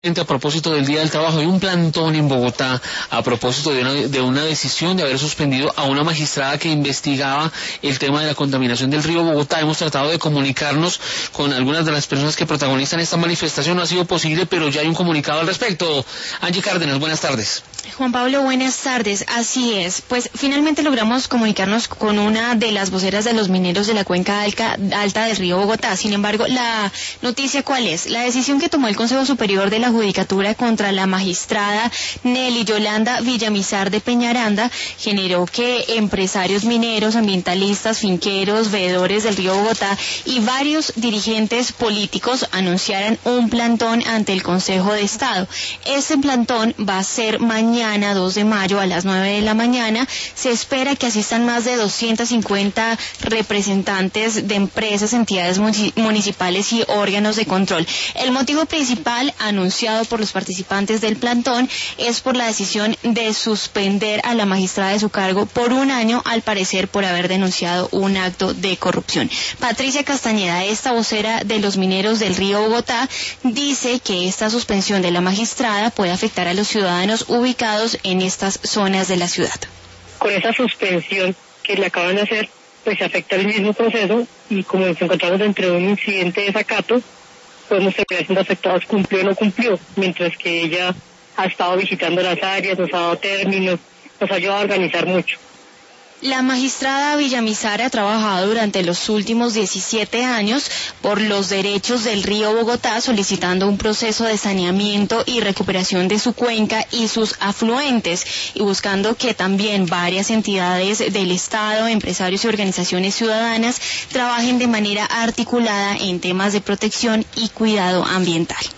A propósito del Día del Trabajo, hay un plantón en Bogotá a propósito de una decisión de haber suspendido a una magistrada que investigaba el tema de la contaminación del río Bogotá. Hemos tratado de comunicarnos con algunas de las personas que protagonizan esta manifestación. No ha sido posible, pero ya hay un comunicado al respecto. Angie Cárdenas, buenas tardes. Juan Pablo, buenas tardes. Así es, pues finalmente logramos comunicarnos con una de las voceras de los mineros de la cuenca alta del río Bogotá. Sin embargo, la noticia, ¿cuál es? La decisión que tomó el Consejo Superior de la Judicatura contra la magistrada Nelly Yolanda Villamizar de Peñaranda generó que empresarios mineros, ambientalistas, finqueros, veedores del río Bogotá y varios dirigentes políticos anunciaran un plantón ante el Consejo de Estado. Este plantón va a ser mañana 2 de mayo a las 9 de la mañana. Se espera que asistan más de 250 representantes de empresas, entidades municipales y órganos de control. El motivo principal anunciado por los participantes del plantón es por la decisión de suspender a la magistrada de su cargo por un año, al parecer por haber denunciado un acto de corrupción. Patricia Castañeda, esta vocera de los mineros del río Bogotá, dice que esta suspensión de la magistrada puede afectar a los ciudadanos ubicados en estas zonas de la ciudad. Con esa suspensión que le acaban de hacer, pues se afecta el mismo proceso y como nos encontramos dentro de un incidente de desacato, podemos seguir siendo afectados, cumplió o no cumplió, mientras que ella ha estado visitando las áreas, nos ha dado términos, nos ha ayudado a organizar mucho. La magistrada Villamizar ha trabajado durante los últimos 17 años por los derechos del río Bogotá, solicitando un proceso de saneamiento y recuperación de su cuenca y sus afluentes, y buscando que también varias entidades del Estado, empresarios y organizaciones ciudadanas trabajen de manera articulada en temas de protección y cuidado ambiental.